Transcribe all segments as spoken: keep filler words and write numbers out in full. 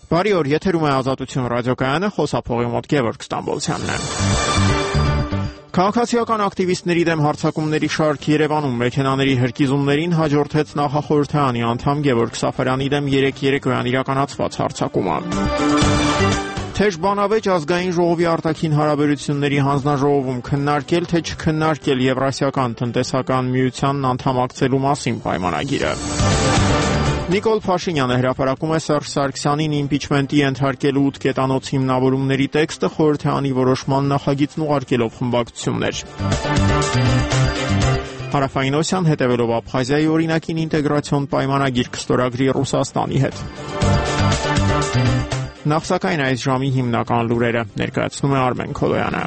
Բարի օր, եթերում է Ազատություն ռադիոկայանը, խոսափողի մոտ Գևորգ Ստամբոլցյանն է։ Քաղաքացիական ակտիվիստների դեմ հարձակումների շարք Երևանում մեքենաների հրկիզումներին հաջորդեց նախախորհրդարանի անդամ Գևորգ Սաֆարյանի դեմ երեկ երեկոյան իրականացված հարձակումը։ Թեժ բանավեճ ազգային ժողովի արտաքին հարաբերությունների հանձնաժողովում քննարկել, թե չքննարկել Եվրասիական տնտեսական միությանն անդամակցելու մասին պայմանագիրը։ Նիկոլ Փաշինյանը հրապարակում է Սերժ Սարգսյանին իմպիչմենտի ենթարկելու ութ կետանոց հիմնավորումների տեքստը խորհրդարանի որոշման նախագիծն ուղարկելով խմբակցություններ։ Հարավային Օսիան հետևելով Աբխազիայի օրինակին ինտեգրացիոն պայմանագիր կստորագրի Ռուսաստանի հետ։ Նախ սակայն այս ժամի հիմնական լուրերը ներկայացնում է Արմեն Քոլոյանը։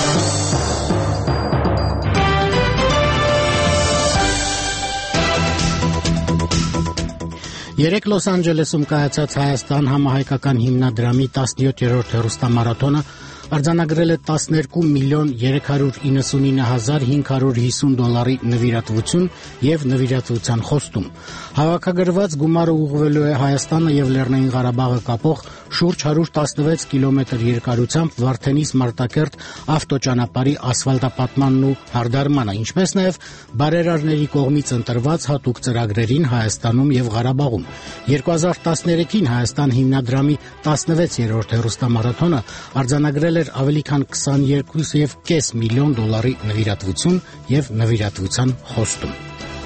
Երեկ Լոս Անջելեսում կայացած Հայաստան համահայկական հիմնադրամի տասնյոթերորդ հեռուստամարաթոնը արձանագրել է տասներկու միլիոն երեք հարյուր իննսունինը հազար հինգ հարյուր հիսուն դոլարի նվիրատվություն եւ նվիրատվության խոստում։ Հավաքագրված գումարը ուղղվելու է Հայաստանը եւ Լեռնային Ղարաբաղը կապող շուրջ հարյուր տասնվեց կիլոմետր երկարությամբ Վարդենիս-Մարտակերտ ավտոճանապարհի ասֆալտապատմանն ու հարդարմանը, ինչպես նաեւ բարերարների կողմից ընտրված հատուկ ծրագրերին Հայաստանում եւ Ղարաբաղում։ երկու հազար տասներեքին Հայաստան հիմնադրամի տասնվեցերորդ հեռուստամարաթոնը արձանագրել էր ավելի քան քսաներկու եւ կես միլիոն դոլարի նվիրատվություն եւ նվիրատվության խոստում։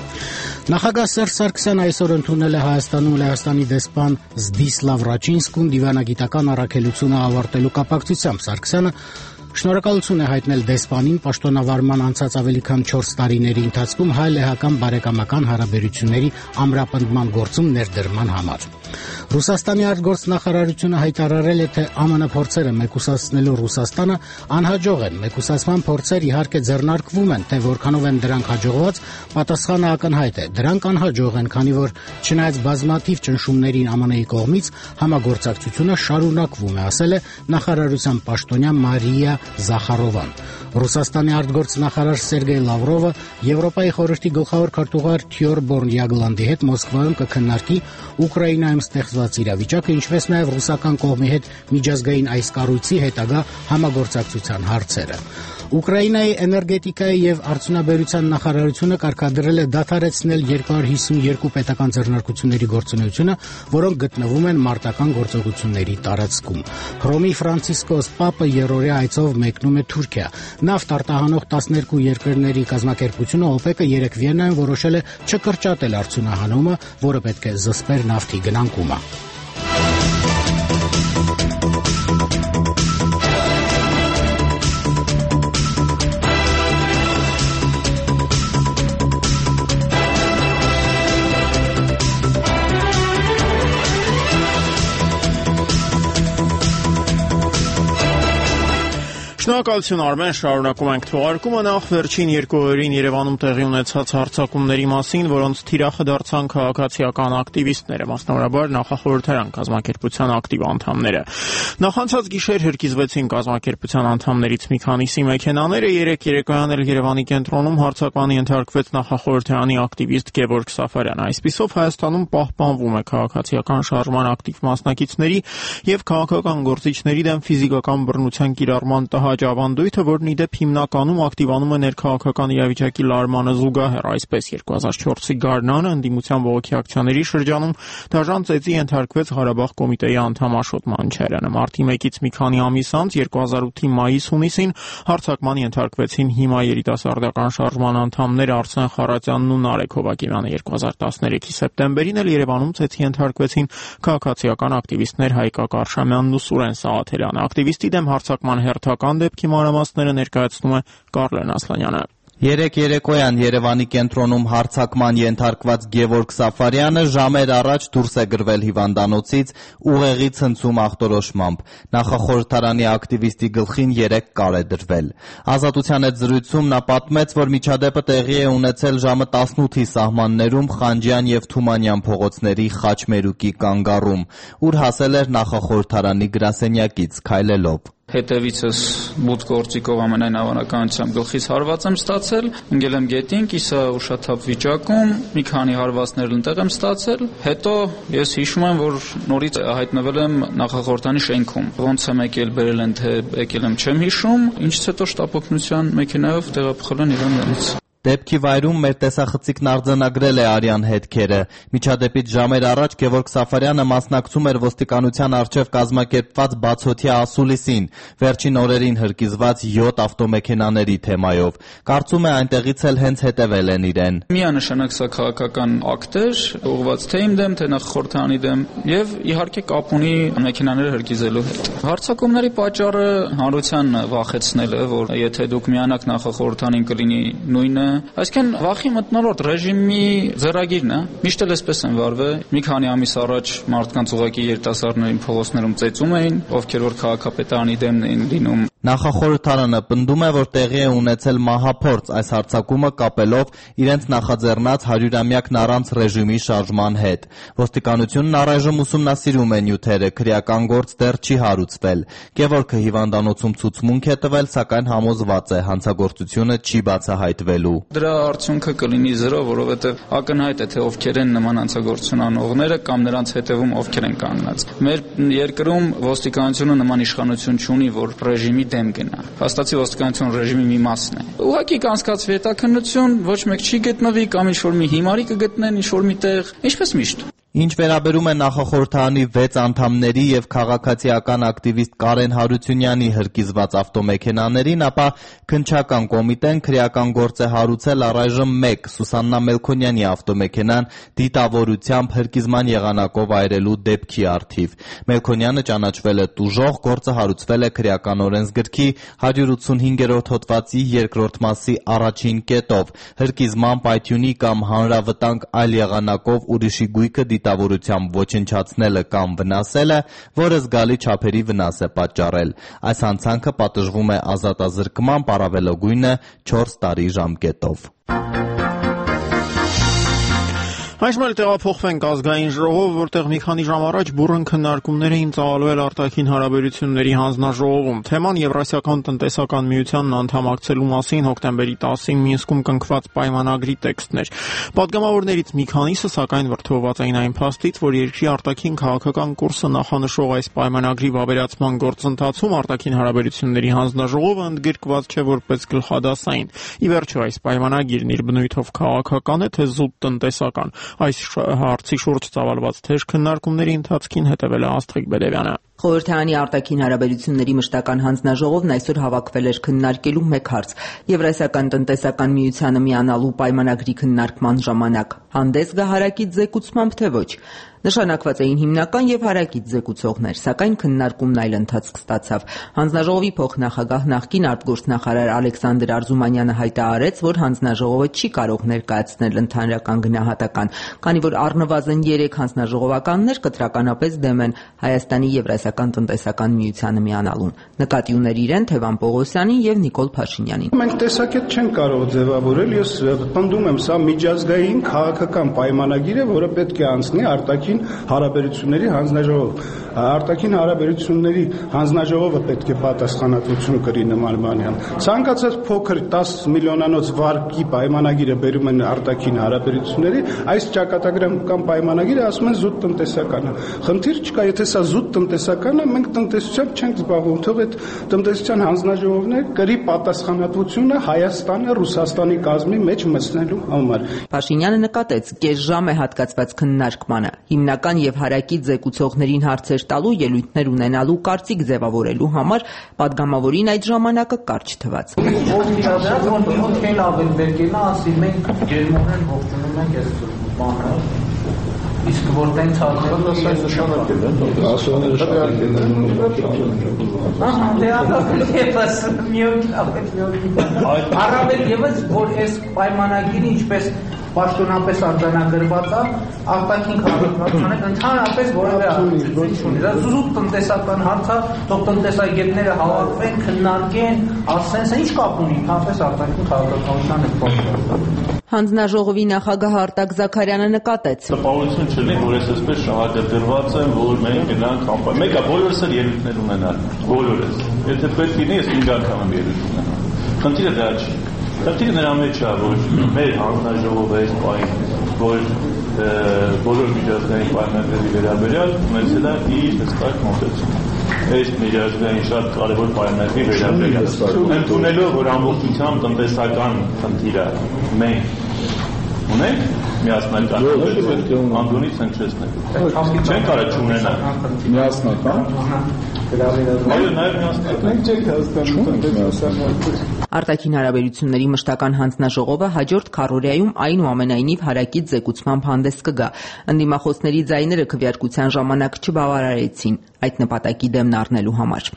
Նախագահ Սերժ Սարգսյանը այսօր ընդունել է Հայաստանում Լեհաստանի դեսպան Զդիսլավ Ռաչինսկուն դիվանագիտական առաքելությունը ավարտելու կապակցությամբ։ Սարգսյանը շնորհակալություն է հայտնել դեսպանին պաշտոնավարման անցած ավելի քան չորս տարիների ընթացքում հայ-լեհական բարեկամական հարաբերությունների ամրապնդման գործում ներդրման համար։ Ռուսաստանի արտգործնախարարությունը հայտարարել է, թե ԱՄՆ փորձերը մեկուսացնելու Ռուսաստանը անհաջող են։ Մեկուսացման փորձեր իհարկե ձեռնարկվում են, թե որքանով են դրանք հաջողված, պատասխանը ակնհայտ է։ Դրանք անհաջող են, քանի որ չնայած բազմաթիվ ճնշումներին ԱՄՆ-ի կողմից համագործակցությունը շարունակվում է, ասել է նախարարության պաշտոնյա Մարիա Զախարովան։ Ռուսաստանի արտգործնախարար Սերգեյ Լավրովը Եվրոպայի խորհրդի գլխավոր քարտուղար Թյորբորն Յագլանդի հետ Մոսկվայում կքննարկի Ուկրաինայում ստեղծված իրավիճակը, ինչպես նաև ռուսական կողմի հետ միջազգային այս կառույցի հետագա համագործակցության հարցերը։ Ուկրաինայի էներգետիկայի եւ արդյունաբերության նախարարությունը կարգադրել է դադարեցնել երկու հարյուր հիսունյոթ պետական ձեռնարկությունների գործունեությունը, որոնք գտնվում են մարտական գործողությունների տարածքում։ Հռոմի Ֆրանցիսկոս Պապը երրորդյա այցով մեկնում է Թուրքիա։ Նավթ արտահանող տասներկու երկրների կազմակերպությունը օպեկը երեկ Վիեննայում որոշել է չկրճատել արդյունահանումը, որը պետք է զսպեր նավթի գնանկումը։ Շնորհակալություն Արմեն, շարունակում ենք թողարկումը։ Նախ վերջին երկու օրերին Երևանում տեղի ունեցած հարձակումների մասին, որոնց թիրախը դարձան քաղաքացիական ակտիվիստները, մասնավորաբար նախախորհրդարան կազմակերպության ակտիվ անդամները։ Նախանցած գիշեր հրկիզվեցին կազմակերպության անդամներից մի քանիսի մեքենաները, երեկ երեկոյան էլ Երևանի կենտրոնում հարձակմանի ենթարկվեց նախախորհրդարանի ակտիվիստ Գևորգ Սաֆարյանը։ Այսպիսով Հայաստանում պահպանվում է քաղաքացիական շարժման ակտիվ մասնակիցների եւ քաղաքական գործիչների դեմ ֆիզիկական բռնության կիրառման տհաճ ավանդույթը, որն ի դեպ հիմնականում ակտիվանում է ներքաղաքական իրավիճակի լարմանը զուգահեռ։ Այսպես երկու հազար չորսի գարնանը ընդդիմության բողոքի ակցիաների շրջանում դաժան ծեծի ենթարկվեց Ղարաբաղ կոմիտեի անդամ Աշոտ Մանչարյանը։ Մարտի մեկից մի քանի ամիս անց երկու հազար ութի մայիս-հունիսին հարձակման ենթարկվեցին հիմա երիտասարդական շարժման անդամներ Արսեն Խառատյանն ու Նարեկ Հովակիմյանը։ երկու հազար տասներեքի սեպտեմբերին էլ Երևանում ծեծի ենթարկվեցին քաղաքացիական ակտիվիստներ Հայկա Կարշամյանն ու Սուրեն Սաղաթելյանը։ Ակտիվիստի դեմ հարձակման հերթական դեպքի մանրամասները ներկայացնում է Կարլեն Ասլանյանը։ Երեկ երեկոյան Երևանի կենտրոնում հարձակման ենթարկված Գևորգ Սաֆարյանը ժամեր առաջ դուրս է գրվել հիվանդանոցից ուղեղի ցնցում ախտորոշմամբ։ Նախախորհրդարանի ակտիվիստի գլխին երեք կար է դրվել։ Ազատության հետ զրույցում նա պատմեց, որ միջադեպը տեղի է ունեցել ժամը տասնութի սահմաններում Խանջյան եւ Թումանյան փողոցների Խաչմերուկի կանգառում, ուր հասել էր նախախորհրդարանի գրասենյակից քայլելով։ Հետևիցս բուտ գործիկով ամենայն հավանականությամբ գլխից հարված եմ ստացել, ընկել եմ գետին, կիսա ուշաթափ վիճակում, մի քանի հարվածներ ընտեղ եմ ստացել, հետո ես հիշում եմ, որ նորից հայտնվել եմ նախախորհրդանի շենքում։ Ոնց եմ եկել, բերել են, թե եկել եմ, չեմ հիշում, ինչից հետո շտապօգնության մեքենայով տեղափոխել են Իրաններից։ Դեպքի վայրում մեր տեսախցիկն արձանագրել է արյան հետքերը։ Միջադեպից ժամեր առաջ Գևորգ Սաֆարյանը մասնակցում էր ոստիկանության առջև կազմակերպված բացօթյա ասուլիսին, վերջին օրերին հրկիզված յոթ ավտոմեքենաների թեմայով։ Կարծում է այնտեղից էլ հենց հետևել են իրեն։ Միանշանակ սա քաղաքական ակտ էր, ուղղված թե իմ դեմ, թե նախախորհրդանի դեմ, եւ իհարկե կապ ունի մեքենաները հրկիզելու հետ։ Հարձակումների պատճառը հանրության վախեցնելը, որ եթե դուք միանաք նախախորհրդանին կլինի նույնը, այսինքն վախի մթնոլորտ ռեժիմի ձեռագիրն է, միշտ էլ էսպես են վարվել։ Մի քանի ամիս առաջ մարդկանց ուղղակի երիտասարդներին փողոցներում ծեծում էին, ովքեր որ քաղաքապետարանի դեմն էին լինում։ Նախախորհրդարանը պնդում է, որ տեղի է ունեցել մահափորձ այս հարձակումը կապելով իրենց նախաձեռնած հարյուրամյակն առանց ռեժիմի շարժման հետ։ Ոստիկանությունն առայժմ ուսումնասիրում է նյութերը, քրեական գործ դեռ չի հարուցվել։ Գևորգը հիվանդանոցում ցուցմունք է տվել, սակայն համոզված է հանցագործությունը չի բացահայտվելու։ Դրա արդյունքը կլինի զրո, որովհետև ակնհայտ է, թե ովքեր են նման հանցագործություն անողները կամ նրանց հետևում ովքեր են կանգնած։ Մեր երկրում ոստիկանությունը նման իշխանություն չունի, որ ռեժիմի դեմ գնա։ Հաստատի ոստիկանություն ռեժիմի մի մասն է։ Ուղղակի կանցկացվի հետաքննություն, ոչ մեկ չի գտնվի կամ ինչ-որ մի հիմարի կգտնեն, ինչ-որ մի տեղ, ինչպես միշտ։ Ինչ վերաբերում է նախախորհրդարանի վեց անդամների եւ քաղաքացիական ակտիվիստ Կարեն Հարությունյանի հրկիզված ավտոմեքենաներին, ապա քննչական կոմիտեն քրեական գործ է հարուցել առայժմ մեկ Սուսաննա Մելքոնյանի ավտոմեքենան դիտավորությամբ հրկիզման եղանակով այրելու դեպքի առթիվ։ Մելքոնյանը ճանաչվել է տուժող, գործը հարուցվել է քրեական օրենսգրքի հարյուր ութսունհինգերորդ հոդվածի երկրորդ մասի առաջին կետով։ Հրկիզման, պայթյունի կամ հանրավտանգ այլ եղանակով ուրիշի գույքը դիտավորությամբ ոչնչացնելը կամ վնասելը, որը զգալի չափերի վնաս է պատճառել։ Այս հանցանքը պատժվում է ազատազրկման, առավելագույնը չորս տարի ժամկետով։ Այժմ էլ տեղափոխվենք ազգային ժողով, որտեղ մի քանի ժամ առաջ բուռն քննարկումներ էին ծավալվել արտաքին հարաբերությունների հանձնաժողովում։ Թեման Եվրասիական տնտեսական միությանն անդամակցելու մասին հոկտեմբերի տասին Մինսկում կնքված պայմանագրի տեքստն էր։ Պատգամավորներից մի քանիսը սակայն վրդովված էին այն փաստից, որ երկրի արտաքին քաղաքական կուրսը նախանշող այս պայմանագրի վավերացման գործընթացում արտաքին հարաբերությունների հանձնաժողովը ընդգրկված չէ որպես գլխադասային։ Ի վերջո այս պայմանագիրն իր բնույթով քաղաքական է, թե զուտ տնտեսական։ Այս հարցի շուրջ ծավալված թեժ քննարկումների ընթացքին հետևել է Աստղիկ Բեդևյանը։ Խորհրդարանի արտաքին հարաբերությունների մշտական հանձնաժողովն այսօր հավաքվել էր քննարկելու մեկ հարց՝ Եվրասիական տնտեսական միությանը միանալու պայմանագրի քննարկման ժամանակ հանդես գա հարակից զեկուցմամբ, թե ոչ։ Նշանակված էին հիմնական եւ հարակից զեկուցողներ, սակայն քննարկումն այլ ընթացք ստացավ։ Հանձնաժողովի փոխնախագահ նախկին արտգործնախարար Ալեքսանդր Արզումանյանը հայտարարեց, որ հանձնաժողովը չի կարող ներկայացնել ընդհանրական գնահատական, քանի որ առնվազն երեք հանձնաժողովականներ կտրականապես դեմ են Հայաստանի Եվրասիական տնտեսական միությանը միանալուն։ Նկատի ուներ իրեն Թևան Պողոսյանին եւ Նիկոլ Փաշինյանին։ Մենք տեսակետ չենք կարող ձևավորել, ես պնդում եմ, սա միջազգային քաղաքական պայմանագիր է, որը պետք է անցնի արտաքին հարաբերությունների հանձնաժողով։ Արտաքին հարաբերությունների հանձնաժողովը պետք է պատասխանատվություն կրի նման բանյան։ Ցանկացած փոքր դես միլիոնանոց վարկի պայմանագիրը բերում են արտաքին հարաբերությունների, այս ճակատագրական պայմանագիրը ասում են զուտ տնտեսական է։ Խնդիր չկա, եթե սա զուտ տնտեսական է, մենք տնտեսությամբ չենք զբաղվում, թող այդ տնտեսության հանձնաժողովները կրի պատասխանատվությունը Հայաստանը Ռուսաստանի կազմի մեջ մտցնելու համար։ Փաշինյանը նկատեց, կես ժամ է հատկացված քննարկմանը, հիմնական եւ հարակից զեկուցողներին հարցեր տալու, ելույթներ ունենալու, կարծիք ձևավորելու համար պատգամավորին այդ ժամանակը կարճ թվաց։ Իսկ որտեն ցածրը նշանակել է, ասողները շատ են։ Ահա, դե ապա միոն լավ է, միոն։ Առավել եւս որ այս պայմանագիրը ինչպես պաշտոնապես արձանագրված է, արտաքին քաղաքականությունը ընդհանրապես որևէ ազդեցություն չունի։ Դա զուտ տնտեսական հարց է, թող տնտեսագետները հավաքվեն, քննարկեն, ասեն, ինչ կապ ունի, ընդհանրապես արտաքին քաղաքականության հետ պատասխան։ Հանձնաժողովի նախագահ Արտակ Զաքարյանը նկատեց. Տպավորություն չլինի, որ ես այսպես շահագրգռված եմ, որ մենք գնանք կամպանիա։ Մեկը բոլորս էլ ելույթներ ունենալ, բոլորս։ Եթե պետք լինի, ես ինձ անգամ եմ ելույթ ունենալ։ Խնդիրը դա չի։ Խնդիրը նրա մեջ է, որ մեր հանձնաժողովը այս պահին, որ բոլոր միջազգային պայմանագրերի վերաբերյալ ունեցել է իր հստակ մոտեցում։ Այս միջազգային շատ կարևոր պայմանագրի վերաբերյալ ընդունելով, որ ամբողջությամբ տնտեսական խնդիրը մենք ունենք, միասնական անդունից հնչեցնել։ Չենք կարա չունենալ։ Միասնական։ Այո, նաև միասնական։ Չենք հասկանում։ Արտաքին հարաբերությունների մշտական հանձնաժողովը հաջորդ քառօրյայում այնուամենայնիվ հարակից զեկուցմամբ հանդես կգա։ Ընդդիմախոսների ձայները քվեարկության ժամանակ չբավարարեցին այդ նպատակի դեմն առնելու համար։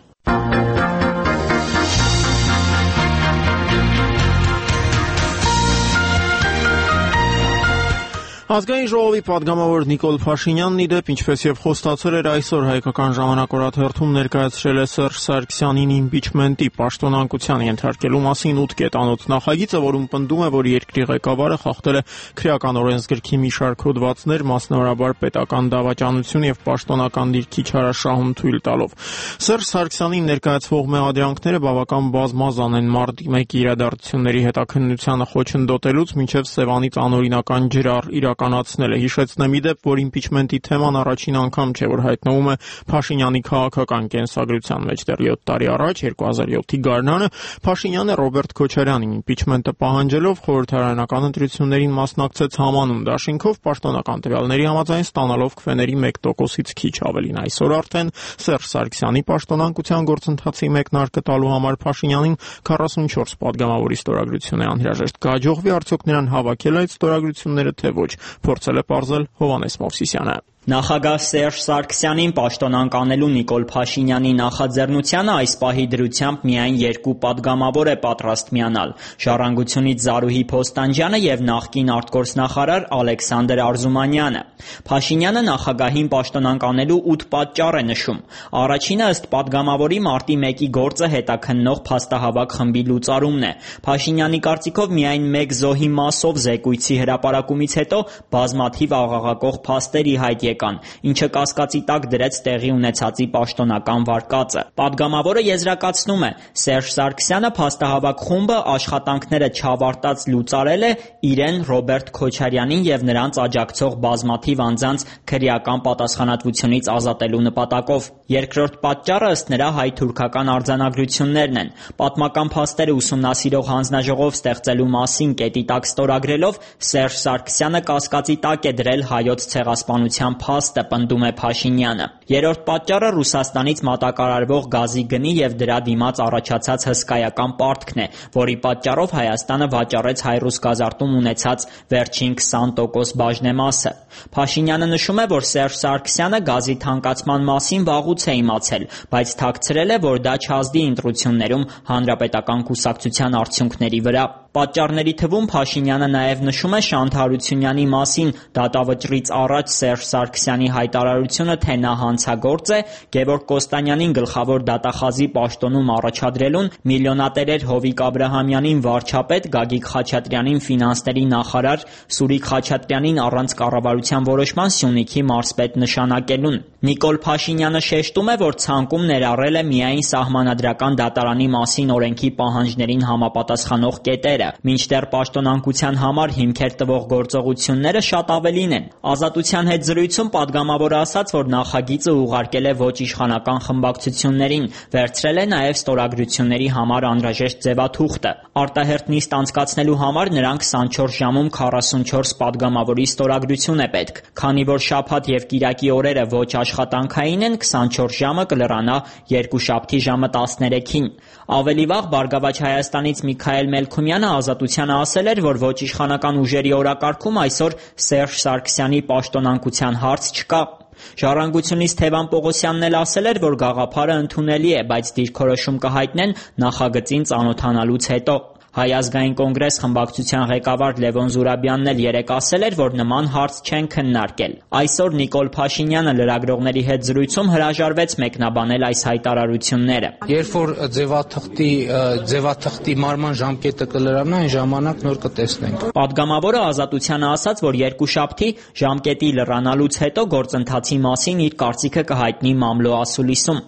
Ազգային ժողովի պատգամավոր Նիկոլ Փաշինյանն ի դեպ, ինչպես եւ խոստացել էր այսօր հայկական ժամանակ օրաթերթում ներկայացրել է Սերժ Սարգսյանին իմպիչմենտի պաշտոնանկության ենթարկելու մասին ութ կետանոց նախագիծը, որում պնդում է, որ երկրի ղեկավարը խախտել է քրեական օրենսգրքի մի շարք հոդվածներ, մասնավորաբար պետական դավաճանություն եւ պաշտոնական դիրքի չարաշահում թույլ տալով։ Սերժ Սարգսյանին ներկայացվող մեղադրանքները բավական բազմազան են, մարտի մեկի իրադարձությունների հետաքննությանը խոչընդոտելուց մինչեւ Սևանից անօրինական ջրառ իրականացնելը։ Հիշեցնեմ ի դեպ, որ իմպիչմենտի թեման առաջին անգամ չէ, որ հայտնվում է Փաշինյանի քաղաքական կենսագրության մեջ դեռ յոթ տարի առաջ, երկու հազար յոթի գարնանը, Փաշինյանը Ռոբերտ Քոչարյանին իմպիչմենտը պահանջելով խորհրդարանական ընտրություններին մասնակցեց համանուն դաշինքով, պաշտոնական տվյալների համաձայն ստանալով քվեների մեկ տոկոսից քիչ ավելին։ Այսօր արդեն Սերժ Սարգսյանի պաշտոնանկության գործընթացի մեկնարկը տալու համար Փաշինյանին քառասունչորս պատգամավորի ստորագրություն է անհրաժեշտ։ Կհաջողվի արդյոք նրան հավաքել այդ ստորագրությունները, թե ոչ, փորձել է պարզել Հովհաննես Մովսիսյանը։ Նախագահ Սերժ Սարգսյանին պաշտոնանկ անելու Նիկոլ Փաշինյանի նախաձեռնությանը այս պահի դրությամբ միայն երկու պատգամավոր է պատրաստ միանալ՝ Ժառանգությունից Զարուհի Փոստանջյանը եւ նախկին արտգործնախարար Ալեքսանդր Արզումանյանը։ Փաշինյանը նախագահին պաշտոնանկ անելու ութ պատճառ է նշում։ Առաջինը ըստ պատգամավորի մարտի մեկի գործը հետաքննող փաստահավաք խմբի լուծարումն է։ Փաշինյանի կարծիքով միայն մեկ զոհի մասով զեկույցի հրապարակումից հետո բազմաթիվ աղաղակող փաստերի հայտ եկան, ինչը կասկածի տակ դրեց տեղի ունեցածի պաշտոնական վարկածը։ Պատգամավորը եզրակացնում է, Սերժ Սարգսյանը փաստահավաք խումբը աշխատանքները չավարտած լուծարել է իրեն Ռոբերտ Քոչարյանին եւ նրանց աջակցող բազմաթիվ անձանց քրեական պատասխանատվությունից ազատելու նպատակով։ Երկրորդ պատճառը ըստ նրա հայ-թուրքական արձանագրություններն են։ Պատմական փաստերը ուսումնասիրող հանձնաժողով ստեղծելու մասին կետի տակ ստորագրելով Սերժ Սարգսյանը կասկածի տակ է դրել հայոց ցեղասպանության փաստը, պնդում է Փաշինյանը։ Երրորդ պատճառը Ռուսաստանից մատակարարվող գազի գնի եւ դրա դիմաց առաջացած հսկայական պարտքն է, որի պատճառով Հայաստանը վաճառեց Հայրուսգազարտում ունեցած վերջին քսան տոկոս բաժնեմասը։ Փաշինյանը նշում է, որ Սերժ Սարգսյանը գազի թանկացման մասին վաղուց է իմացել, բայց թաքցրել է, որ դա չազդի ընտրություններում հանրապետական կուսակցության արդյունքների վրա։ Պատճառների թվում Փաշինյանը նաև նշում է Շանթ Հարությունյանի մասին դատավճռից առաջ Սերժ Սարգսյանի հայտարարությունը, թե նա հանցագործ է, Գևորգ Կոստանյանին գլխավոր դատախազի պաշտոնում առաջադրելուն, միլիոնատերեր Հովիկ Աբրահամյանին վարչապետ, Գագիկ Խաչատրյանին ֆինանսների նախարար, Սուրիկ Խաչատրյանին առանց կառավարության որոշման Սյունիքի մարզպետ նշանակելուն։ Նիկոլ Փաշինյանը շեշտում է, որ ցանկում ներառել է միայն Սահմանադրական դատարանի մասին օրենքի պահանջներին համապատասխանող կետերը, մինչդեռ պաշտոնանկության համար հիմքեր տվող գործողությունները շատ ավելին են։ Ազատության հետ զրույցում պատգամավորը ասաց, որ նախագիծը ուղարկել է ոչ իշխանական խմբակցություններին, վերցրել է նաև ստորագրությունների համար անհրաժեշտ ձևաթուղթը։ Արտահերթ նիստ անցկացնելու համար նրան քսանչորս ժամում քառասունչորս պատգամավորի ստորագրություն է պետք։ Քանի որ շաբաթ եւ կիրակի օրերը ոչ աշխատանքային են, քսանչորս ժամը կլրանա երկուշաբթի ժամը տասներեքին։ Ավելի վաղ Բարգավաճ Հայաստանից Միքայել Մելքումյանը Ազատությանը ասել էր, որ ոչ իշխանական ուժերի օրակարգում այսօր Սերժ Սարգսյանի պաշտոնանկության հարց չկա։ Ժառանգությունից Թևան Պողոսյանն էլ ասել էր, որ գաղափարը ընդունելի է, բայց դիրքորոշում կհայտնեն նախագծին ծանոթանալուց հետո։ Հայ ազգային կոնգրես խմբակցության ղեկավար Լևոն Զուրաբյանն էլ երեկ ասել էր, որ նման հարց չեն քննարկել։ Այսօր Նիկոլ Փաշինյանը լրագրողների հետ զրույցում հրաժարվեց մեկնաբանել այս հայտարարությունները։ Երբ որ ձևաթղթի ձևաթղթի մարման ժամկետը կլրանա, այն ժամանակ նոր կտեսնենք։ Պատգամավորը Ազատությանը ասաց, որ երկուշաբթի ժամկետի լրանալուց հետո գործընթացի մասին իր կարծիքը կհայտնի մամլո ասուլիսում։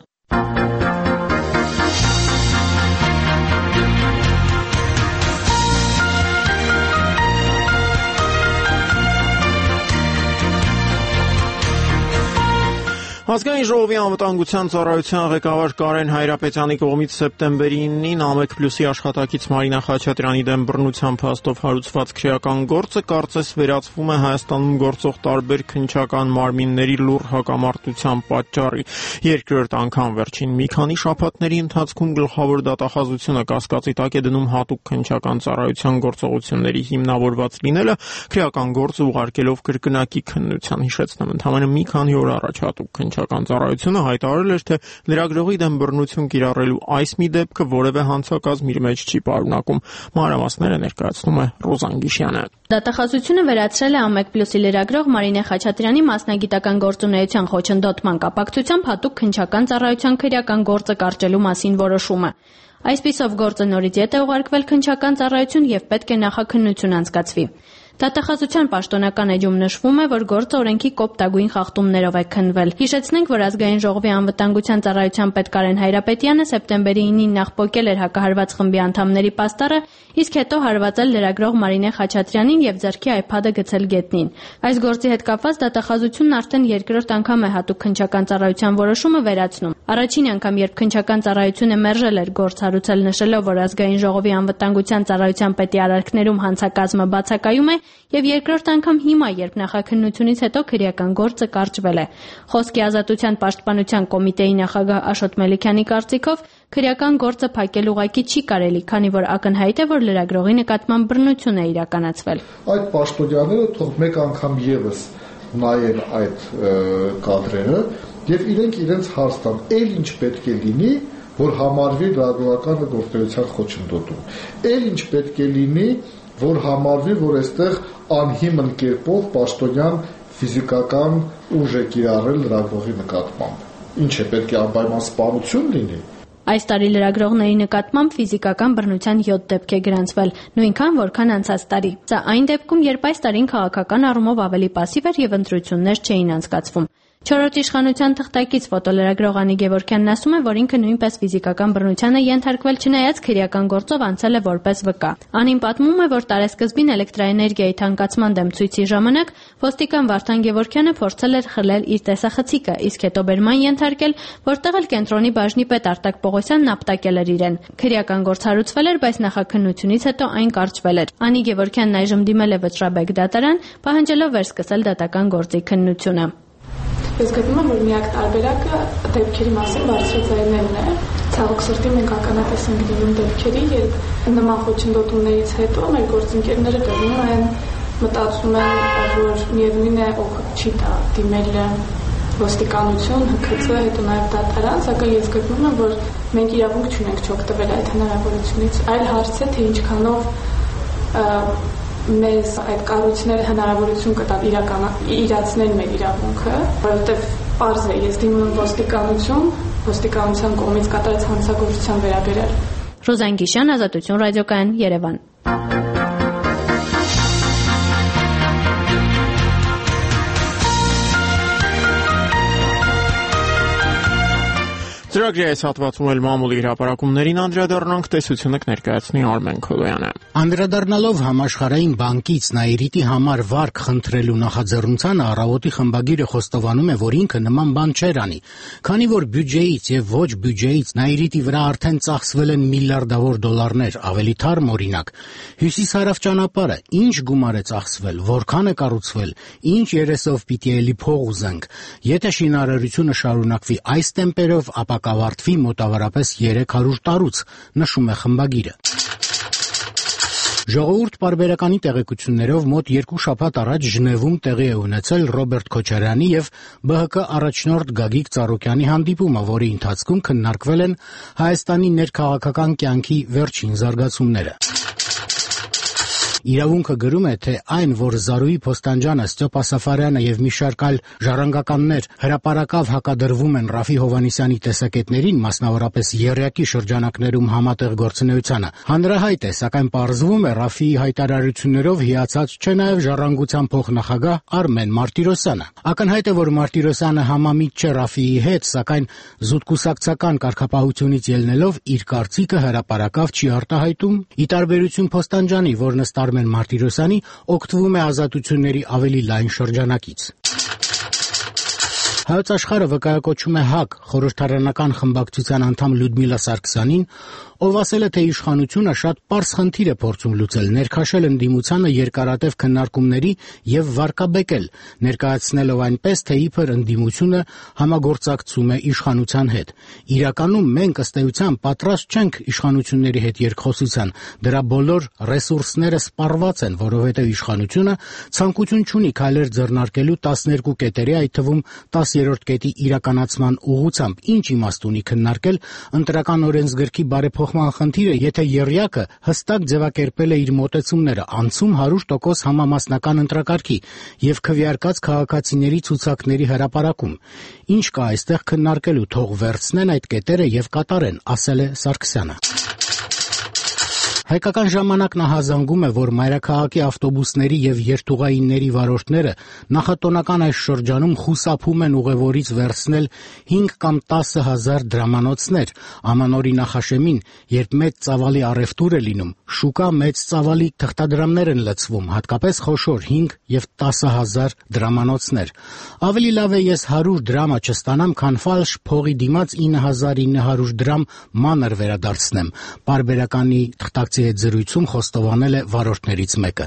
Ազգային ժողովի անվտանգության ծառայության ղեկավար Կարեն Հայրապետյանի կողմից սեպտեմբերի ինին ԱՄԵԿ Պլյուսի աշխատակից Մարինա Խաչատրյանի դեմ բռնության փաստով հարուցված քրեական գործը կարծես վերածվում է Հայաստանում գործող տարբեր քննչական մարմինների լուռ հակամարտության պատճառի։ Երկրորդ անգամ վերջին մի քանի շաբաթների ընթացքում գլխավոր դատախազությունը կասկածի տակ է դնում հատուկ քննչական ծառայության գործողությունների հիմնավորված լինելը, քրեական գործը ուղարկելով կրկնակի քննության։ Հիշեցնեմ, ընդամենը մի քանի օր առաջ հատուկ քննչական ծառայությունը հայտարարել էր, թե լրագրողի դեմ բռնություն կիրառելու այս մի դեպքը որևէ հանցակազմ իր մեջ չի պարունակում։ Մանրամասները ներկայացնում է Ռոզան Գիշյանը։ Դատախազությունը վերացրել է ԱՄԵԿ Պլյուսի լրագրող Մարինե Խաչատրյանի մասնագիտական գործունեության խոչընդոտման կապակցությամբ հատուկ քննչական ծառայության քրեական գործը կարճելու մասին որոշումը։ Այսպիսով գործը նորից ետ է ուղարկվել քննչական ծառայություն եւ պետք է նախաքննություն անցկացվի։ Դատախազության պաշտոնական էջում նշվում է, որ գործը օրենքի կոպտագույն խախտումներով է քննվել։ Հիշեցնենք, որ Ազգային ժողովի անվտանգության ծառայության պետ Կարեն Հայրապետյանը սեպտեմբերի ինին նախ պոկել էր հակահարված խմբի անդամների պաստառը, իսկ հետո հարվածել լրագրող Մարինե Խաչատրյանին եւ ձեռքի iPad-ը գցել գետնին։ Այս գործի հետ կապված դատախազությունն արդեն երկրորդ անգամ է հատուկ քննչական ծառայության որոշումը վերացնում։ Առաջին անգամ, երբ քննչական ծառայությունը մերժել էր գործ հարուցել, նշելով, որ Ազգային ժողովի անվտանգության ծառայության պետի արարքներում հանցակազմը բացակայում է, եւ երկրորդ անգամ հիմա, երբ նախաքննությունից հետո քրեական գործը կարճվել է։ Խոսքի ազատության պաշտպանության կոմիտեի նախագահ Աշոտ Մելիքյանի կարծիքով քրեական գործը փակել ուղղակի չի կարելի, քանի որ ակնհայտ է, որ լրագրողի նկատմամբ բռնություն է իրականացվել։ Այդ պաշտոնյաները թող մեկ անգամ եւս նայեն այդ կադրերը եւ իրենք իրենց հարց տան, ել ինչ պետք է լինի, որ համարվի լրագրողական գործունեության խոչընդոտում։ Ել ինչ պետք է լինի, որ համարվի, որ այստեղ անհիմն կերպով պաշտոնյան ֆիզիկական ուժ է կիրառել լրագրողի նկատմամբ։ Ինչ է, պետք է անպայման սպանություն լինի։ Այս տարի լրագրողների նկատմամբ ֆիզիկական բռնության յոթ դեպք է գրանցվել, նույնքան որքան անցած տարի։ Սա այն դեպքում, երբ այս տարին քաղաքական առումով ավելի պասիվ էր եւ ընտրություններ չէին անցկացվում։ Չորրորդ իշխանության թղթակից ֆոտոլրագրող Անի Գևորգյանն ասում է, որ ինքը նույնպես ֆիզիկական բռնության է ենթարկվել, չնայած քրեական գործով անցել է որպես վկա։ Անին պատմում է, որ տարեսկզբին էլեկտրաէներգիայի թանկացման դեմ ցույցի ժամանակ ոստիկան Վարդան Գևորգյանը փորձել էր խլել իր տեսախցիկը, իսկ հետո բերման ենթարկել, որտեղ էլ կենտրոնի բաժնի պետ Արտակ Պողոսյանն ապտակել էր իրեն։ Քրեական գործ հարուցվել էր, բայց նախաքննությունից հետո այն կարճվել էր։ Անի Գևորգյանն այժմ դիմել է Վճռաբեկ դատարան, պահանջելով վերսկսել դատական գործի քննությունը։ Ես գտնում եմ, որ միակ տարբերակը դեպքերի մասին բարձրաձայնելն է։ Ցավոք սրտի մենք ականատես ենք լինում դեպքերի, երբ նման խոչընդոտումներից հետո մեր գործընկերները գնում են, մտածում են, որ միևնույն է օգուտ չի տա դիմել ոստիկանություն, ՀՔԾ, հետո նաև դատարան, սակայն ես գտնում եմ, որ մենք իրավունք չունենք չօգտվել այդ հնարավորությունից։ Այլ հարց է, թե ինչքանով մեզ այդ կառույցները հնարավորություն կտան իրացնել մեր իրավունքը, որովհետև պարզ է, ես դիմում եմ ոստիկանություն, ոստիկանության կողմից կատարած հանցագործության վերաբերյալ։ Ռոզան Գիշյան, Ազատություն ռադիոկայան, Երևան։ Ծրագրի այս հատվածում էլ մամուլի հրապարակումներին անդրադառնանք, տեսությունը կներկայացնի Արմեն Քոլոյանը։ Անդրադառնալով համաշխարհային բանկից Նաիրիտի համար վարկ խնդրելու նախաձեռնությանը, Առավոտի խմբագիրը խոստովանում է, որ ինքը նման բան չէր անի, քանի որ բյուջեից եւ ոչ բյուջեից Նաիրիտի վրա արդեն ծախսվել են միլիարդավոր դոլարներ, ավելի թարմ օրինակ։ Հյուսիս-հարավ ճանապարհը ինչ գումար է ծախսվել, որքան է կառուցվել, ինչ երեսով պիտի էլի փող ուզենք։ Եթե շինարարությունը շարունակվի այս տեմպերով, ապա կավարտվի մոտավորապես երեք հարյուր տարուց, նշում է խմբագիրը։ Ժողովուրդ պարբերականի տեղեկություններով մոտ երկու շաբաթ առաջ Ժնևում տեղի է ունեցել Ռոբերտ Քոչարյանի եւ B H K առաջնորդ Գագիկ Ծառուկյանի հանդիպումը, որի ընթացքում քննարկվել են Հայաստանի ներքաղաքական կյանքի վերջին զարգացումները։ Իրավունքը գրում է, թե այն, որ Զարուհի Փոստանջյանը, Ստյոպա Սաֆարյանը եւ մի շարք այլ ժառանգականներ հրապարակավ հակադրվում են Ռաֆի Հովհաննիսյանի տեսակետներին, մասնավորապես եռյակի շրջանակներում համատեղ գործունեությանը, հանրահայտ է, սակայն պարզվում է Ռաֆիի հայտարարություններով հիացած չէ նաեւ ժառանգության փոխնախագահ Արմեն Մարտիրոսյանը։ Ակնհայտ է, որ Մարտիրոսյանը համամիտ չէ Ռաֆիի հետ, սակայն զուտկուսակցական կարգապահությունից ելնելով իր կարծիքը հրապարակավ չի արտահայտում, ի տարբերություն Փոստանջյանի, որն ըստ Արմեն Մարտիրոսյանի օգտվում է ազատությունների ավելի լայն շրջանակից։ Հայոց աշխարհը վկայակոչում է ՀԱԿ խորհրդարանական խմբակցության անդամ Լյուդմիլա Սարգսյանին, ով ասել է, թե իշխանությունը շատ պարզ խնդիր է փորձում լուծել, ներքաշել ընդդիմությանը երկարատև քննարկումների եւ վարկաբեկել, ներկայացնելով այնպես, թե իբր ընդդիմությունը համագործակցում է իշխանության հետ։ Իրականում մենք ըստ էության պատրաստ չենք իշխանությունների հետ երկխոսության, դրա բոլոր ռեսուրսները սպառված են, որովհետեւ իշխանությունը ցանկություն չունի քայլեր ձեռնարկելու տասներկու կետերի, այդ թվում տասերորդ կետի իրականացման ուղղությամբ, ինչ իմաստ ունի քննարկել ընտրական օրենսգրքի բարեփոխման խնդիրը, եթե եռյակը հստակ ձևակերպել է իր մոտեցումները, անցում հարյուր տոկոս համամասնական ընտրակարգի եւ քվեարկած քաղաքացիների ցուցակների հրապարակում։ Ինչ կա այստեղ քննարկելու, թող վերցնեն այդ կետերը եւ կատարեն, ասել է Սարգսյանը։ Հայկական ժամանակն ահազանգում է, որ մայրաքաղաքի ավտոբուսների եւ երթուղայինների վարորդները նախատոնական այս շրջանում խուսափում են ուղևորից վերցնել հինգ կամ տասը հազար դրամանոցներ, ամանորի նախաշեմին, երբ մեծ ծավալի առևտուր է լինում, շուկա մեծ ծավալի թղթադրամներ են լցվում, հատկապես խոշոր հինգ եւ տասը հազար դրամանոցներ։ Ավելի լավ է ես հարյուր դրամը չստանամ, քան ֆալշ փողի դիմաց ինը հազար ինը հարյուր դրամ մանր վերադարձնեմ։ Պարբերականի թղթակցի հետ զրույցում խոստովանել է վարորդներից մեկը։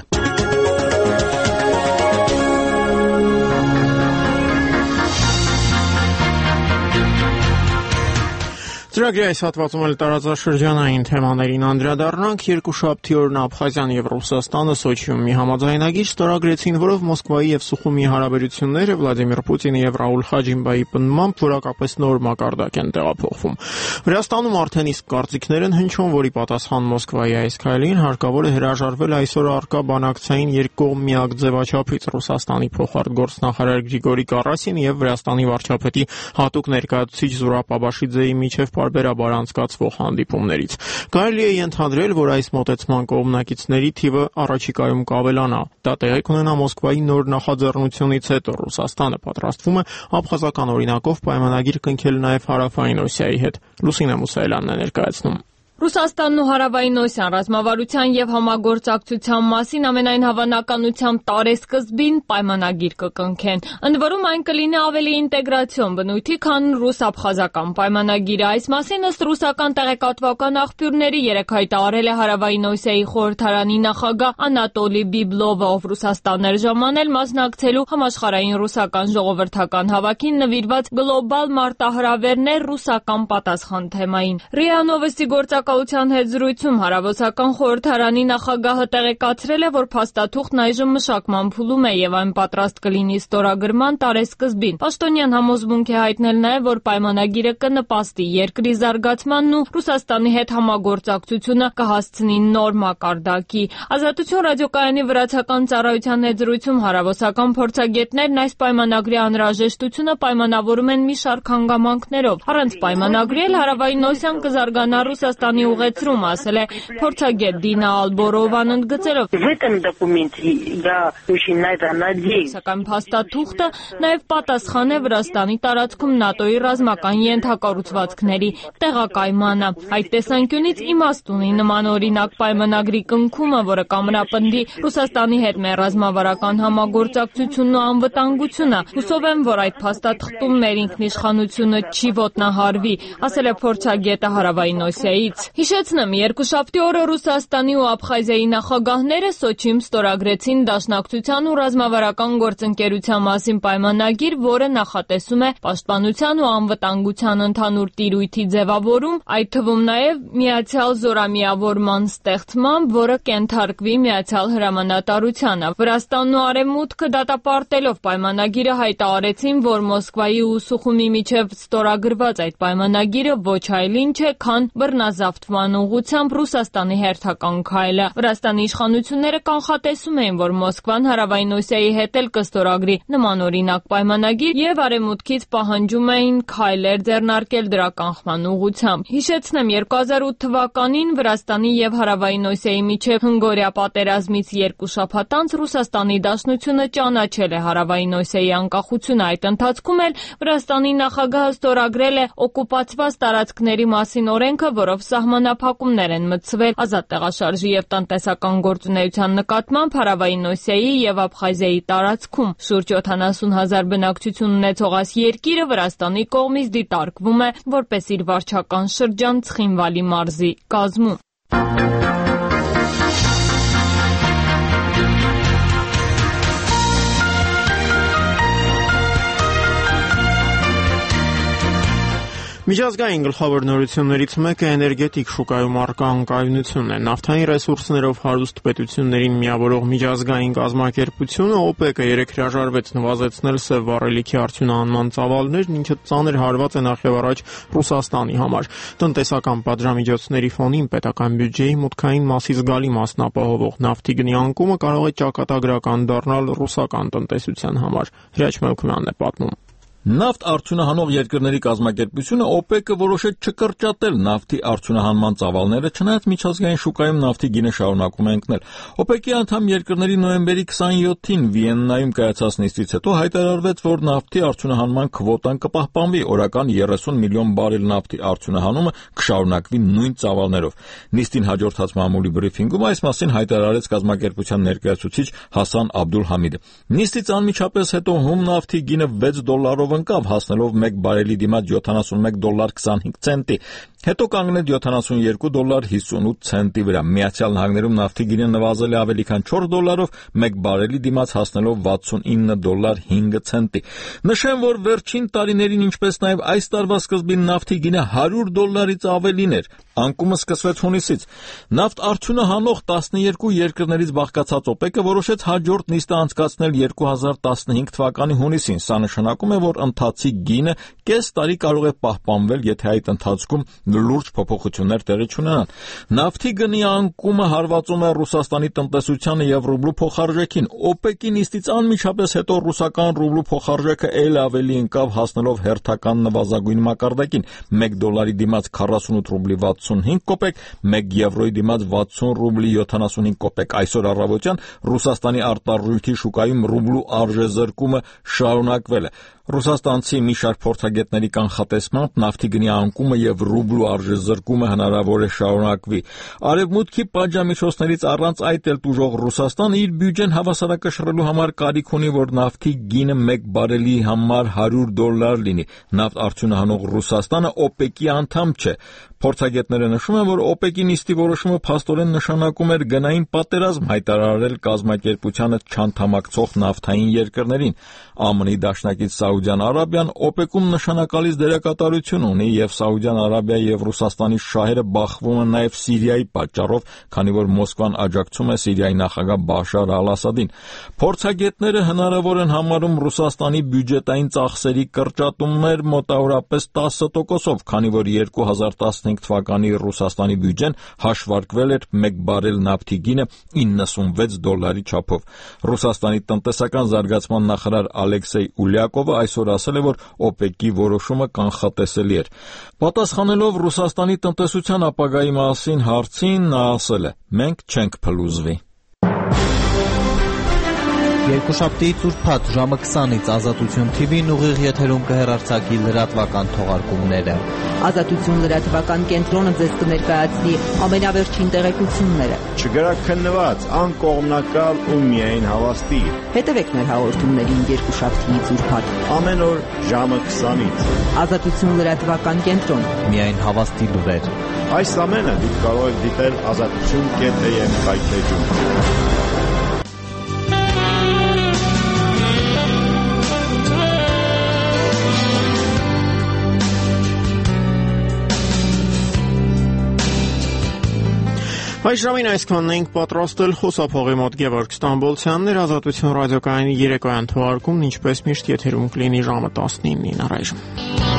Ծրագրի այս հատվածում էլ տարածաշրջանային թեմաներին անդրադառնանք։ Երկուշաբթի օրն Աբխազիան եւ Ռուսաստանը Սոչիում մի համաձայնագիր ստորագրեցին, որով Մոսկվայի եւ Սուխումի հարաբերությունները Վլադիմիր Պուտինի եւ Ռաուլ Խաջիմբայի պնդմամբ որակապես նոր մակարդակ են տեղափոխվում։ Վրաստանում արդեն իսկ կարծիքներ են հնչում, որի պատասխան Մոսկվայի այս քայլին հարկավոր է հրաժարվել այսօր առկա բանակցային երկկողմիակ ձևաչափից Ռուսաստանի փոխարտգործնախարար Գրիգորի Կարասին եւ Վրաստանի վարչապետի հատուկ ներկայացուցիչ Զուրաբ Աբաշիձեի միջև բարբերաբար անցկացվող հանդիպումներից։ Կարելի է ենթադրել, որ այս մոտեցման կողմնակիցների թիվը առաջիկայում կավելանա։ Դա տեղի կունենա Մոսկվայի նոր նախաձեռնությունից հետո Ռուսաստանը պատրաստվում է աբխազական օրինակով պայմանագիր կնքել նաև Հարավային Օսիայի հետ։ Լուսինե Մուսայելյանն է ներկայացնում։ Ռուսաստանն ու Հարավային Օսիան ռազմավարության եւ համագործակցության մասին ամենայն հավանականությամբ տարեսկզբին պայմանագիր կկնքեն։ Ընդ որում այն կլինի ավելի ինտեգրացիոն բնույթի, քան ռուս-աբխազական պայմանագիրը։ Այս մասին ըստ ռուսական տեղեկատվական աղբյուրների երեկ հայտարարել է Հարավային Օսիայի խորհրդարանի նախագահ Անատոլի Բիբլովը, ով Ռուսաստան էր ժամանել մասնակցելու համաշխարհային ռուսական ժողովրդական հավաքին նվիրված գլոբալ մարտահրավերներ ռուսական պատասխան թեմային։ ՌԻԱ Նովոստի գործակալության հետ զրույցում հարավոսական խորհրդարանի նախագահը տեղեկացրել է, որ փաստաթուղթն այժմ մշակման փուլում է եւ այն պատրաստ կլինի ստորագրման տարեսկզբին։ Պաշտոնյան համոզմունք է հայտնել նաեւ, որ պայմանագիրը կնպաստի երկրի զարգացմանն ու Ռուսաստանի հետ համագործակցությունը կհասցնի նոր մակարդակի։ Ազատություն ռադիոկայանի վրացական ծառայության հետ զրույցում հարավոսական փորձագետներն այս պայմանագրի անհրաժեշտությունը պայմանավորում են մի շարք հանգամանքներով։ Առանց պայմանագրի էլ Հարավային Օսիան կզարգանա Ռուսաստանի ուղեցրում, ասել է փորձագետ Դինա Ալբորովան ընդգծելով. Սակայն փաստաթուղթը նաև պատասխան է Վրաստանի տարածքում ՆԱՏՕ-ի ռազմական ենթակառուցվածքների տեղակայմանը։ Այդ տեսանկյունից իմաստ ունի նմանօրինակ պայմանագրի կնքումը, որը կամրապնդի Ռուսաստանի հետ մեր ռազմավարական համագործակցությունն ու անվտանգությունը։ Հուսով եմ, որ այդ փաստաթղթում մեր ինքնիշխանությունը չի ոտնահարվի, ասել է փորձագետը Հարավային Օսիայից։ Հիշեցնեմ, երկուշաբթի օրը Ռուսաստանի ու Աբխազիայի նախագահները Սոչիում ստորագրեցին Դաշնակցության ու ռազմավարական գործընկերության մասին պայմանագիր, որը նախատեսում է պաշտպանության ու անվտանգության ընդհանուր տիրույթի ձևավորում, այդ թվում նաև միացյալ զորամիավորման ստեղծմամբ, որը կենթարկվի Միացյալ Հրամանատարությանը։ Վրաստանն ու Արևմուտքը դատապարտելով պայմանագիրը հայտարարեցին, որ Մոսկվայի ու Սուխումի միջև ստորագրված այդ պայմանագիրը ոչ այլ ինչ է, քան բռնազավթման ուղղությամբ Ռուսաստանի հերթական քայլը։ Վրաստանի իշխանությունները կանխատեսում էին, որ Մոսկվան Հարավային Օսիայի հետ էլ կստորագրի նմանօրինակ պայմանագիր եւ Արևմուտքից պահանջում էին քայլեր ձեռնարկել դրա կանխման ուղղությամբ։ Հիշեցնեմ, երկու հազար ութ թվականին Վրաստանի եւ Հարավային Օսիայի միջև հնգօրյա պատերազմից երկու շաբաթ անց Ռուսաստանի Դաշնությունը ճանաչել է Հարավային Օսիայի անկախությունը։ Այդ ընթացքում էլ Վրաստանի նախագահը ստորագրել է օկուպացված տարածքների մասին օրենքը, որով սահմանափակումներ են մտցվել ազատ տեղաշարժի եւ տնտեսական գործունեության նկատմամբ Հարավային Օսիայի եւ Աբխազիայի տարածքում։ Շուրջ յոթանասուն հազար բնակչություն ունեցող այս երկիրը Վրաստանի կողմից դիտարկվում է որպես իր վարչական շրջան Ցխինվալի մարզի կազմում։ Միջազգային գլխավոր նորություններից մեկը էներգետիկ շուկայում առկա անկայունությունն է։ Նավթային ռեսուրսներով հարուստ պետություններին միավորող միջազգային կազմակերպությունը օպեկը երեկ հրաժարվեց նվազեցնել սև վառելիքի արդյունահանման ծավալներն, ինչը ծանր հարված է նախևառաջ Ռուսաստանի համար։ Տնտեսական պատժամիջոցների ֆոնին պետական բյուջեի մուտքային մասի զգալի մասն ապահովող նավթի գնի անկումը կարող է ճակատագրական դառնալ ռուսական տնտեսության համար։ Հրաչ Մելքումյանն է պատմում։ Նավթ արդյունահանող երկրների կազմակերպությունը օպեկը որոշեց չկրճատել նավթի արդյունահանման ծավալները, չնայած միջազգային շուկայում նավթի գինը շարունակում է ընկնել։ օպեկի անդամ երկրների նոյեմբերի քսաներկուին Վիեննայում կայացած նիստից հետո հայտարարվեց, որ նավթի արդյունահանման քվոտան կպահպանվի, օրական երեսուն միլիոն բարել նավթի արդյունահանումը կշարունակվի նույն ծավալներով։ Նիստին հաջորդած մամուլի բրիֆինգում այս մասին հայտարարեց կազմակերպության ներկայացուցիչ Հասան Աբդուլհամիդը։ Նիստից անմիջապես հետո հում նավթի գինը վեց դոլարով ընկավ, հասնելով մեկ բարելի դիմաց յոթանասունմեկ դոլար քսանհինգ ցենտի, հետո կանգնեց յոթանասունյոթ դոլար հիսունութ ցենտի վրա։ Միացյալ Նահանգներում նավթի գինը նվազել է ավելի քան չորս դոլարով, մեկ բարելի դիմաց հասնելով վաթսունինը դոլար հինգ ցենտի։ Նշեմ, որ վերջին տարիներին, ինչպես նաև այս տարվա սկզբին նավթի գինը հարյուր դոլարից ավելին էր։ Անկումը սկսվեց հունիսից։ Նավթ արդյունահանող տասներկու երկրներից բաղկացած օպեկը որոշեց հաջորդ նիստը անցկացնել երկու հազար տասնհինգ թվականի հունիսին։ Սա նշանակում է, որ ընթացիկ գինը կես տարի կարող է պահպանվել, եթե այդ ընթացքում լուրջ փոփոխություններ տեղի չունենան։ Նավթի գնի անկումը հարվածում է Ռուսաստանի տնտեսությանը եւ ռուբլու փոխարժեքին։ օպեկի նիստից անմիջապես հետո ռուսական ռուբլու փոխարժեքը ել ավելի ընկավ, հասնելով հերթական նվազագույն մակարդակին՝ մեկ դոլարի դիմաց քառասունութ ռուբլի վաթսունհինգ կոպեկ, մեկ եվրոյի դիմաց վաթսուն ռուբլի յոթանասունհինգ կոպեկ։ Այսօր առավոտյան Ռուսաստանի արտարժույթի շուկայում ռուբլու արժեզրկումը շարունակվել է։ Ռուսաստանցի մի շարք փորձագետների կանխատեսմամբ նավթի գնի անկումը եւ ռուբլու արժեզրկումը հնարավոր է շարունակվի։ Արևմուտքի պատժամիջոցներից առանց այդ էլ տուժող Ռուսաստանը իր բյուջեն հավասարակշռելու համար կարիք ունի, որ նավթի գինը մեկ բարելի համար հարյուր դոլար լինի։ Նավթ արդյունահանող Ռուսաստանը օպեկի անդամ չէ։ Փորձագետները նշում են, որ օպեկի նիստի որոշումը փաստորեն նշանակում էր գնային պատերազմ հայտարարել կազմակերպությանը չանդամակցող նավթային երկրներին։ ԱՄՆ-ի դաշնակից Սաուդյան Արաբիան օպեկում նշանակալից դերակատարություն ունի եւ Սաուդյան Արաբիայի եւ Ռուսաստանի շահերը բախվում են նաեւ Սիրիայի պատճառով, քանի որ Մոսկվան աջակցում է Սիրիայի նախագահ Բաշար Ալ-Ասադին։ Փորձագետները հնարավոր են համարում Ռուսաստանի բյուջետային ծախսերի կրճատումներ մոտավորապես տասը տոկոսով, քանի որ երկու հազար տասնհինգ թվականի Ռուսաստանի բյուջեն հաշվարկվել էր մեկ բարել նավթի գինը իննսունվեց դոլարի չափով։ Ռուսաստանի տնտեսական զարգացման նախարար Ալեքսեյ Ուլյակովը այսօր ասել է, որ օպեկի որոշումը կանխատեսելի էր։ Պատասխանելով Ռուսաստանի տնտեսության ապագայի մասին հարցին, նա ասել է. «Մենք չենք փլուզվի»։ Երկուշաբթիից ուրբաթ ժամը քսանից Ազատություն թի վին ուղիղ եթերում կհեռարձակի լրատվական թողարկումները։ Ազատություն լրատվական կենտրոնը ձեզ կներկայացնի ամենավերջին տեղեկությունները։ Չգրակ քննված, անկողմնակալ ու միայն հավաստի։ Հետևեք մեր հաղորդումներին երկուշաբթիից ուրբաթ ամեն օր ժամը քսանից։ Ազատություն լրատվական կենտրոն։ Միայն հավաստի լուրեր։ Այս ամենը դուք կարող եք դիտել ազատություն կետ է եմ կայքեջում։ Այս ժամին այսքանն ենք պատրաստել խոսափողի մոտ Գևորգ Ստամբոլցյանն էր, Ազատություն ռադիոկայանի երեկոյան թողարկումն ինչպես միշտ եթերում կլինի ժամը տասնինին առայժմ։